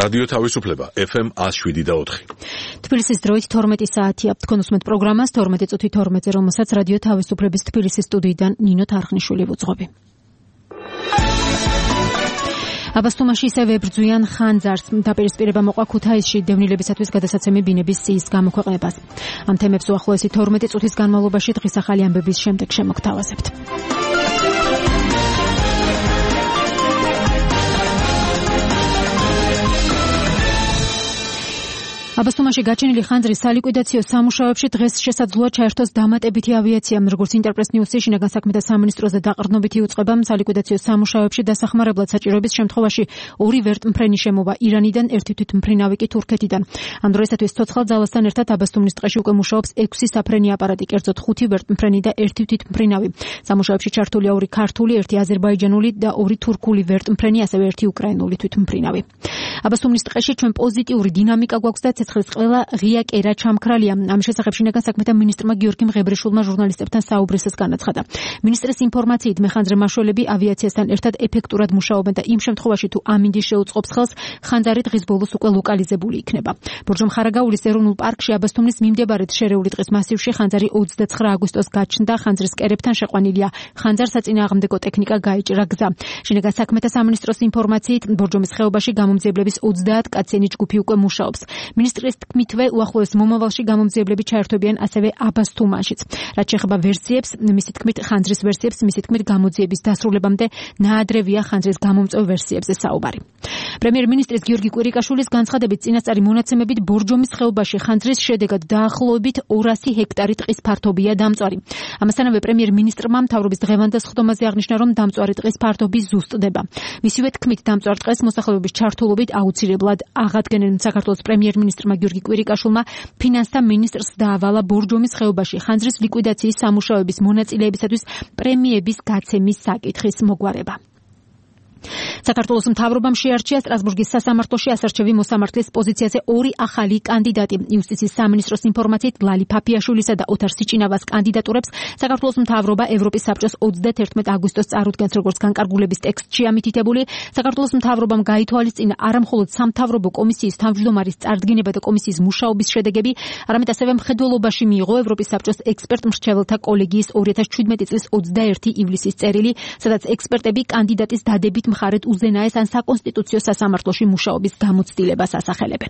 რადიო თავისუფლება FM 107.4. თბილისის დროით 12 საათია. თქვენ უსმენთ პროგრამას 12:12, რომელსაც რადიო თავისუფლების თბილისის სტუდიიდან ნინო თარხნიშვილი ვუძღვები. აბასთუმანში ისევ ებრძვიან ხანძარს. დაპირისპირება მოყვა ქუთაისში დევნილებისათვის გადასაცემი ბინების სიის გამოქვეყნებას. ამ თემებს უახლოესი 12 წუთის განმავლობაში დღის ახალი ამბების შემდეგ შემოგთავაზებთ. აბასთუმანში გაჩენილი ხანძრის სალიკვიდაციო სამუშაოებში დღეს შესაძლოა ჩაერთოს დამატებითი ავიაცია. როგორც ინტერპრეს ნიუსი შინაგან საქმეთა სამინისტროზე დაყრდნობითი უწყება, სალიკვიდაციო სამუშაოებში დასახმარებლად საჭიროების შემთხვევაში 2 ვერტმფრენი შემოვა ირანიდან, 1 თვითმფრინავი კი თურქეთიდან. ამ დროისათვის ცოცხალ ძალასთან ერთად აბასთუმნის ტყეში უკვე მუშაობს 6 საფრენი აპარატი, კერძოდ 5 ვერტმფრენი და 1 თვითმფრინავი. სამუშაოებში ჩართულია 2 ქართული, 1 აზერბაიჯანული და 2 თურქული ვერტმფრენი, ასევე 1 უკრაინული თვითმფრინავი. აბასთუმნის ტყეში ჩვენ პოზიტიური დინამიკა გვაქვს და ცეცხლის ყველა ღია კერა ჩამქრალია. ამ შესახებ შინაგან საქმეთა მინისტრმა გიორგი მღებრიშვილმა ჟურნალისტებთან საუბრისას განაცხადა. მინისტრის ინფორმაციით მეხანძრე მაშველები ავიაციასთან ერთად ეფექტურად მუშაობენ და იმ შემთხვევაში თუ ამინდი შეუწყობს ხელს, ხანძარი დღის ბოლოს უკვე ლოკალიზებული იქნება. ბორჯომ-ხარაგაულის ეროვნულ პარკში აბასთუმნის მიმდებარედ შერეული ტყის მასივში ხანძარი 29 აგვისტოს გაჩნდა. ხანძრის კერებთან შეყვანილია ხანძარ-საწინააღმდეგო ტექნიკა, გაიჭრა გზა. შინაგან საქმეთა სამინისტროს ინფორმაციით ბორჯომის ხეობაში გამომძიებლების 30 კაციანი ჯგუფი უკვე მუშაობს. მინისტრის თქმითვე უახლოეს მომავალში გამომძიებლები ჩაერთვებიან ასევე აბასთუმანშიც. რაც შეეხება ვერსიებს, მისი თქმით ხანძრის ვერსიებს, მისი თქმით გამოძიების დასრულებამდე ნაადრევია ხანძრის გამომწვევ ვერსიებზე საუბარი. პრემიერ-მინისტრის გიორგი კვირიკაშვილის განცხადებით წინასწარი მონაცემებით ბორჯომის ხეობაში ხანძრის შედეგად დაახლოებით 200 ჰექტარი ტყის ფართობია დამწვარი. ამასთანავე პრემიერ-მინისტრმა მთავრობის დღევანდელ სხდომაზე აღნიშნა, რომ დამწვარი ტყის ფართობი ზუსტდება. მისივე თქმით დამწვარ ტყეს მოსახლეობის ჩართულობით აუცილებლად აღადგენენ. საქართველოს პრემიერ-მინისტრმა გიორგი კვირიკაშვილმა ფინანსთა მინისტრს დაავალა ბორჯომის ხეობაში ხანძრის ლიკვიდაციის სამუშაოების მონაწილეებისათვის პრემიების გაცემის საკითხის მოგვარება. საქართველოს მთავრობამ შეარჩია სტრასბურგის სასამართლოში ასარჩევი მოსამართლის პოზიციაზე 2 ახალი კანდიდატი. იუსტიციის სამინისტროს ინფორმაციით ლალი ფაფიაშვილისა და ოთარ სიჭინავას კანდიდატურებს საქართველოს მთავრობა ევროპის საბჭოს 31 აგვისტოს წარუდგენს, როგორც განკარგულების ტექსტშია მითითებული. საქართველოს მთავრობამ გაითვალისწინა არამხოლოდ სამთავრობო კომისიის თავმჯდომარის წარდგენება და კომისიის მუშაობის შედეგები, არამედ ასევე მხედველობაში მიიღო ევროპის საბჭოს ექსპერტ-მრჩეველთა კოლეგიის 2017 წლის 21 ივლისის წერილი, სადაც ექსპერტები კანდიდატის დადებით მხარეთ უზენაეს ან საკონსტიტუციო სასამართლოში მუშაობის გამოცდილებას ასახელებენ.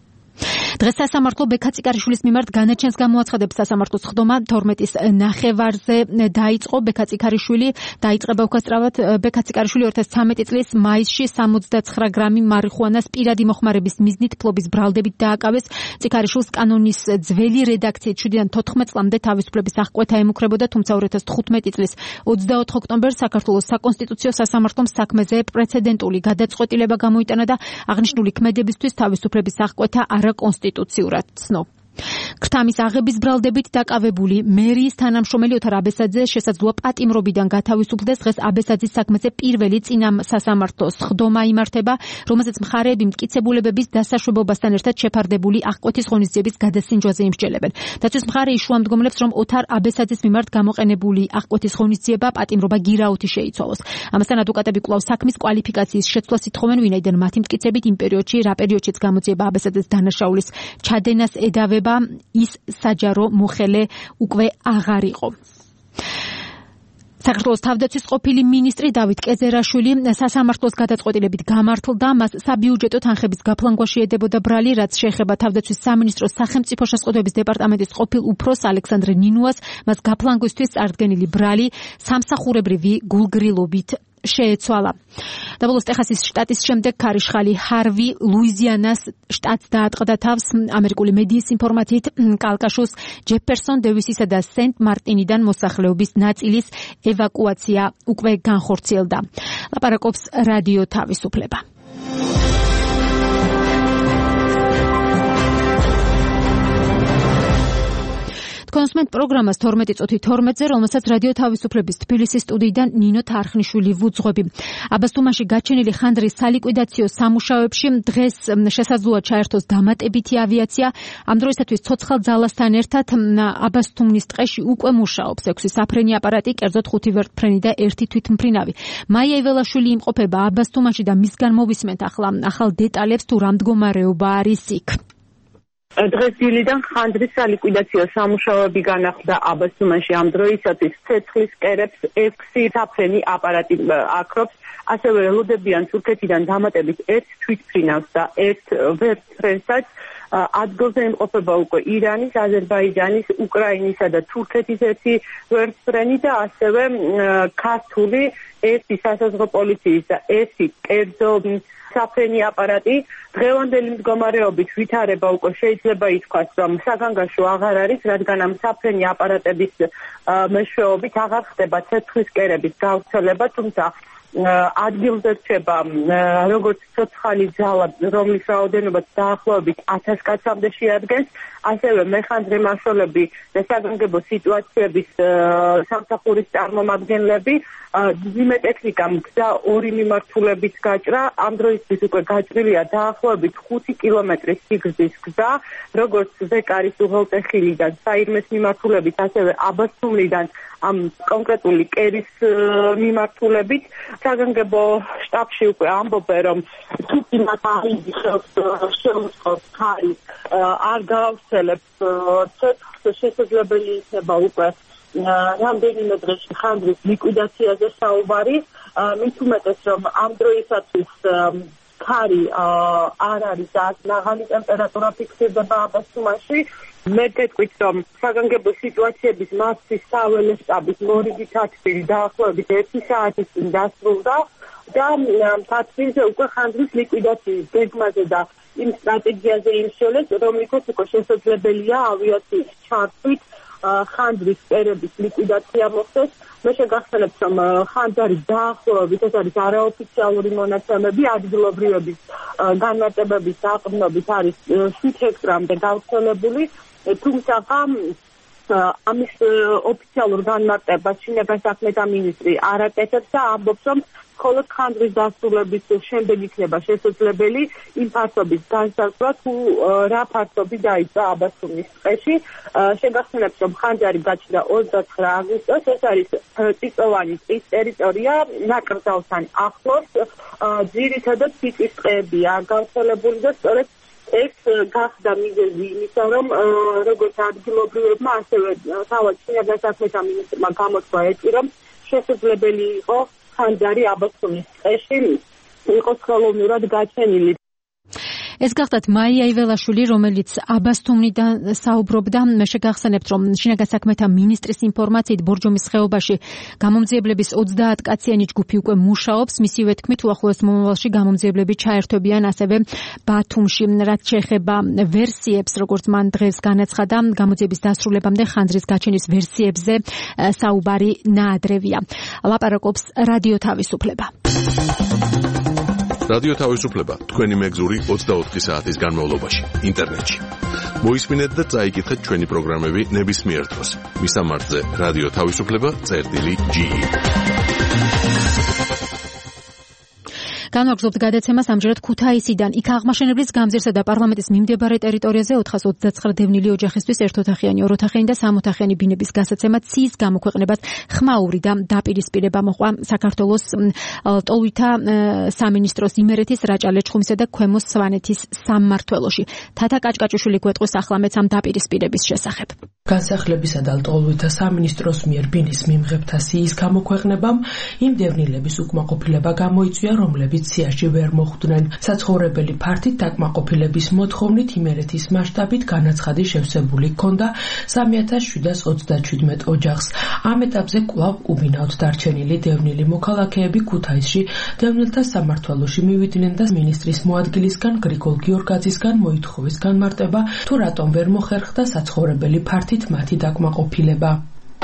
დღეს სასამართლო ბექაწიკარიშვილის მიმართ განაჩენს გამოაცხადებს. სასამართლოს ხდომა 12-ის ნახევარზე დაიწყო. ბექაწიკარიშვილი დაიწყება უკაცრავად. ბექაწიკარიშვილი 2013 წლის მაისში 79 გრამი მარიხუანას პირადი მოხმარების მიზნით ფლობის ბრალდებით დააკავეს. წიკარიშვილს კანონის ძველი რედაქციით 7-დან 14 წლამდე თავისუფლების აღკვეთა ემუქრებოდა, თუმცა 2015 წლის 24 ოქტომბერს საქართველოს საკონსტიტუციო სასამართლომ საქმეზე პრეცედენტული გადაწყვეტილება გამოიტანა და აღნიშნული ქმედებისთვის თავისუფლების აღკვეთა არაკონსტიტუციურად ცნო. ქრთამის აღების ბრალდებით დაკავებული მერიის თანამშრომელი ოთარ აბესაძე შესაძლოა პატიმრობიდან გათავისუფლდეს. დღეს აბესაძის საქმეზე პირველი წინა სასამართლოს ხდომა იმართება, რომელზეც მხარეები მტკიცებულებების დასაშვებობასთან ერთად შეფარდებული აღკვეთის ღონისძიების გადასინჯვაზე იმსჯელებენ. დაცვის მხარე იშუამდგომლებს, რომ ოთარ აბესაძის მიმართ გამოყენებული აღკვეთის ღონისძიება პატიმრობა გირაოთი შეიცვალოს. ამასთან ადვოკატები კვლავ საქმის კვალიფიკაციის შეცვლას ითხოვენ, ვინაიდან მათი მტკიცებით იმ პერიოდში, რა პერიოდშიც გამოძიება აბესაძეს დანაშაულის ჩადენას ედავება, ის საჯარო მოხელე უკვე აღარ იყო. საქართველოს თავდაცვის ყოფილი მინისტრი დავით კეძერაშვილი სასამართლოს გადაწყვეტილებით გამართლდა. მას საბიუჯეტო თანხების გაფლანგვაში ედებოდა ბრალი, რაც შეეხება თავდაცვის სამინისტროს სახელმწიფო შესყიდვების დეპარტამენტის ყოფილ უფროს ალექსანდრე ნინუას. მას გაფლანგვისთვის წარდგენილი ბრალი სამსახურებრივი გულგრილობით შეეცვალა. დაბოლოს ტეხასის შტატის შემდეგ ქარიშხალი ჰარვი ლუიზიანას შტატს დაატყდა თავს. ამერიკული მედიის ინფორმაციით კალკაშოს ჯეფერსონ დევისისა და სენტ მარტინიდან მოსახლეობის ნაწილის ევაკუაცია უკვე განხორციელდა. ლაპარაკობს რადიო თავისუფლება. თქვენსმენთ პროგრამას 12 წუთი 12-ზე, რომელსაც რადიო თავისუფლების თბილისის სტუდიიდან ნინო თარხნიშვილი ვუძღვები. აბასთუმანში გაჩენილი ხანძრის სალიკვიდაციო სამუშაოებში დღეს შესაძლოა ჩაერთოს დამატებითი ავიაცია. ამ დროისათვის ცოცხალ ძალასთან ერთად აბასთუმნის ტყეში უკვე მუშაობს 6 საფრენი აპარატი, კერძოდ 5 ვერტმფრენი და 1 თვითმფრინავი. მაია იველაშვილი იმყოფება აბასთუმანში და მისგან მოვისმენთ ახლა ახალ დეტალებს თუ რა მდგომარეობა არის იქ. დღეს დილიდან ხანძრის სალიკვიდაციო სამუშაოები განახლდა აბასთუმანში. ამ დროისათვის ცეცხლის კერებს 6 საფრენი აპარატი აკრობს. ასევე ელოდებიან თურქეთიდან დამატებით 1 თვითმფრინავს და 1 ვერტმფრენსაც. ადგილზე იმყოფება უკვე ირანის, აზერბაიჯანის, უკრაინისა და თურქეთის 1 ვერტმფრენი და ასევე ქართული 1 სასაზღვრო პოლიციის და 1 კერძო საფრენი აპარატი. დღევანდელი მდგომარეობით ვითარება უკვე შეიძლება ითქვას, რომ საგანგაშო აღარ არის, რადგან ამ საფრენი აპარატების მეშვეობით აღარ ხდება ცეცხლის კერების გავრცელება, თუმცა ადგილზე რჩება როგორც ცოცხალი ძალა, რომლის რაოდენობაც დაახლოებით 1000 კაცამდე შეადგენს, ასევე მეხანძრი მასალები და საგანგებო სიტუაციების სამსახურის წარმომადგენლები. ძიმე ტექნიკა მგზა 2 მიმართულებით გაჭრა. ამ დროისთვის უკვე გაჭრილია დაახლოებით 5 კილომეტრის სიგრძის გზა, როგორც ზეკარის უღელტეხილიდან საირმეს მიმართულებით, ასევე აბასთუმნიდან ამ კონკრეტული კერის მიმართულებით. საგანგებო შტაბში უკვე ამბობენ, რომ თუ იმათ შეუწყობს ხარი არ გაავრცელებს ცეცხლს, შესაძლებელი იქნება უკვე რამდენიმე დღეში ხანძრის ლიკვიდაციაზე საუბარი. მით უმეტეს, რომ ამ დროისათვის ხარი არ არის და მაღალი ტემპერატურა ფიქსირდება აბასთუმანში. მე გეტყვით, რომ საგანგებო სიტუაციების მასის საველე შტაბის მორიგი თათბირი დაახლოებით 1 საათის წინ დასრულდა და თათბირზე უკვე ხანძრის ლიკვიდაციის გეგმაზე და იმ სტრატეგიაზე იმსჯელეს, რომლითაც უკვე შესაძლებელია ავიაციის ჩართვით ხანძრის კერების ლიკვიდაცია მოხდეს. მე შეგახსენებთ, რომ ხანძარი დაახლოებით, ეს არის არაოფიციალური მონაცემები, ადგილობრივების განმარტებების დაყრდნობით არის 7 ჰექტრამდე გავრცელებული, თუმცა ამის ოფიციალურ განმარტებას შინაგან საქმეთა მინისტრი არ აკეთებს და ამბობს, რომ მხოლოდ ხანძრის დასრულების შემდეგ იქნება შესაძლებელი იმ ფართობის განსაზღვრა, თუ რა ფართობი დაიწყო აბასთუმნის ტყეში. შეგახსენებთ, რომ ხანძარი გაჩნდა 29 აგვისტოს, ეს არის წიწოვანი ტყის ტერიტორია, ნაკრძალთან ახლოს, ძირითადად ფიჭვის ტყეებია გავრცელებული და სწორედ ეს გახდა მიზეზი იმისა, რომ როგორც ადგილობრივებმა, ასევე თავად შინაგან საქმეთა მინისტრმა გამოთქვა ეჭვი, რომ შესაძლებელი იყო ხანძარი აბასთუმნის ტყეში იყოს ხელოვნურად გაჩენილი. ეს გახდათ მაია იველაშვილი, რომელიც აბასთუმნიდან საუბრობდა. მე შეგახსენებთ, რომ შინაგან საქმეთა მინისტრის ინფორმაციით ბორჯომის ხეობაში გამომძიებლების 30 კაციანი ჯგუფი უკვე მუშაობს. მისივე თქმით, უახლოეს მომავალში გამომძიებლები ჩაერთვებიან ასევე ბათუმში. რაც შეეხება ვერსიებს, როგორც მან დღეს განაცხადა, გამოძიების დასრულებამდე ხანძრის გაჩენის ვერსიებზე საუბარი ნაადრევია. ლაპარაკობს რადიო თავისუფლება. რადიო თავისუფლება თქვენი მეგზური 24 საათის განმავლობაში ინტერნეტში. მოისმინეთ და წაიკითხეთ ჩვენი პროგრამები ნებისმიერ დროს. მისამართზე რადიო თავისუფლება.ge. განვაგრძობთ გადაცემას ამჯერად ქუთაისიდან. იქ აღმაშენებლის გამზირსა და პარლამენტის მიმდებარე ტერიტორიაზე 429 დევნილი ოჯახისთვის ერთოთახიანი, ოროთახიანი და სამოთახიანი ბინების გასაცემა ციის გამოქვეყნებას ხმაური და დაპირისპირება მოყვა საქართველოს ტოლვითა სამინისტროს იმერეთის, რაჭა-ლეჩხუმისა და ქვემო სვანეთის სამმართველოში. თათა კაჭკაჭუშვილი გვეტყვის ახლა მეც ამ დაპირისპირების შესახებ. განსახლებისა და ტოლვითა სამინისტროს მიერ ბინის მიმღებთა სიის გამოქვეყნებამ იმ დევნილების უკმაყოფილება გამოიწვია, რომლებიც სიაში ვერ მოხვდნენ. საცხოვრებელი ფართით დაკმაყოფილების მოთხოვნით იმერეთის მასშტაბით განაცხადი შევსებული ჰქონდა 3727 ოჯახს. ამ ეტაპზე კვლავ უბინავთ დარჩენილი დევნილი მოქალაქეები ქუთაისში დევნილთა სამმართველოში მივიდნენ და მინისტრის მოადგილისგან გრიგოლ გიორგაძისგან მოითხოვეს განმარტება, თუ რატომ ვერ მოხერხდა საცხოვრებელი ფართით მათი დაკმაყოფილება.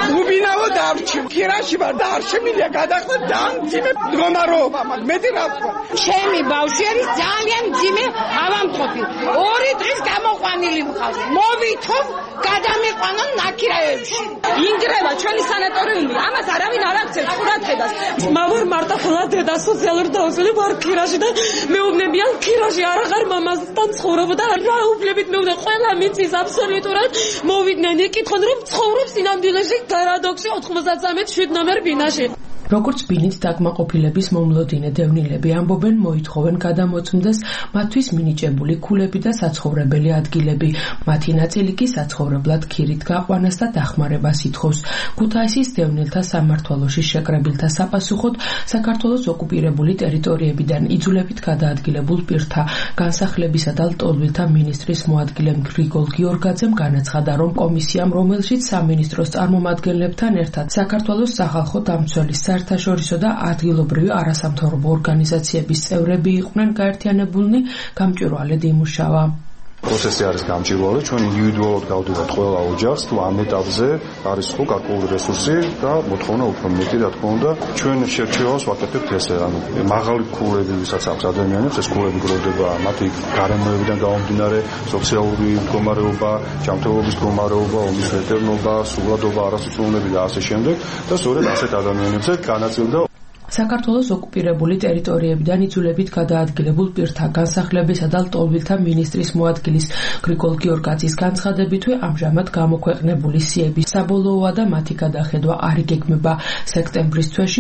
უბინავო დავჭი ქირაში ვარ და არ შემიძლია გადახდა დამძიმე მდგომარეობა მაქვს მეტი რა ვთქვა ჩემი ბავშვი არის ძალიან მძიმე ავამთოფი 2 დღის გამოყვანილი მყავს მოვითხოვ გადამიყვანონ ნაკირაევში ინგრევა ჩვენი სანატორიუმი ამას არავინ არ აქცევს ყურადღებას მამარ მარტა ხოლა დედა სოციალურ დაუსველი ვარ ქირაში და მეუბნებიან ქირაში არაღარ მამასთან ცხოვრობ და რა უფლებით მეუბნე ყველა მიწის აბსოლუტურად მოვიდნენ ეკითხონ რომ ცხოვრობს სინამდვილეში გარადოქსი 93-7 ნომერ ბინაში როგორც ბინით დაკმაყოფილების მომლოდინე დევნილები ამბობენ მოითხოვენ გადამოწმდეს მათთვის მინიჭებული ქულები და საცხოვრებელი ადგილები მათი ნაწილი კი საცხოვრებლად ქირით გაყვანას და დახმარებას ითხოვს ქუთაისის დევნილთა სამმართველოში შეკრებილთა საპასუხოდ საქართველოს ოკუპირებული ტერიტორიებიდან იძულებით გადაადგილებულ პირთა განსახლებისა და ლტოლვილთა მინისტრის მოადგილე გრიგოლ გიორგაძემ განაცხადა რომ კომისიამ რომელშიც სამინისტროს წარმომადგენლებთან ერთად საქართველოს სახალხო დამცველის საერთაშორისო და ადგილობრივი არასამთავრობო ორგანიზაციების წევრები იყვნენ გაერთიანებულნი გამჭვირვალედ იმუშავა. პროცესი არის გამჭვირვალე, ჩვენ ინდივიდუალურად გავდივართ ყველა ოჯახს, თუ ამ ეტაპზე არის ხო გარკვეული რესურსი და მოთხოვნა უფრო მეტი რა თქმა უნდა, ჩვენ შერჩევას ვაკეთებთ ესე, ანუ მაღალი ქულები ვისაც აქვს ადამიანებს, ეს ქულები გროვდება მათი გარემოებიდან გამომდინარე, სოციალური მდგომარეობა, ჯანმრთელობის მდგომარეობა, ომის ვეტერნობა, სულადობა, არასრულობები და ასე შემდეგ და სწორედ ასეთ ადამიანებზე განაწილდა საქართველოს ოკუპირებული ტერიტორიებიდან იძულებით გადაადგილებულ პირთა განსახლებისა და ლტოლვილთა მინისტრის მოადგილის გრიგოლ გიორგაძის განცხადებითვე ამჟამად გამოქვეყნებული სიების საბოლოოა და მათი გადახედვა არ იგეგმება სექტემბრის თვეში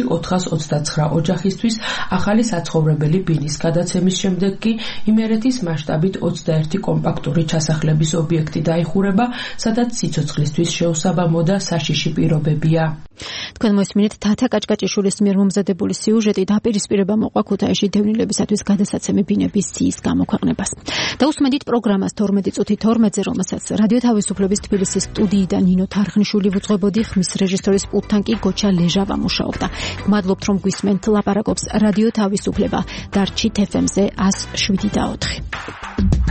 429 ოჯახისთვის ახალი საცხოვრებელი ბინის გადაცემის შემდეგ კი იმერეთის მასშტაბით 21 კომპაქტური ჩასახლების ობიექტი დაიხურება, სადაც სიცოცხლისთვის შეუსაბამო და საშიში პირობებია. თქვენ მოსმინეთ თათა კაჭკაჭიშვილის მიერ მომზადებული სიუჟეტი დაპირისპირება მოყვა ქუთაისში დევნილებისათვის გადასაცემი ბინების სიის გამოქვეყნებას. და უსმენთ პროგრამას 12:12-ზე, რომელსაც რადიო თავისუფლების თბილისის სტუდიიდან ნინო თარხნიშვილი ვუძღვებოდი, ხმის რეჟისორის პულტთან კი გოჩა ლეჟავა მუშაობდა. გმადლობთ რომ გვისმენთ, ლაპარაკობს რადიო თავისუფლება. დარჩით FM-ზე 107.4.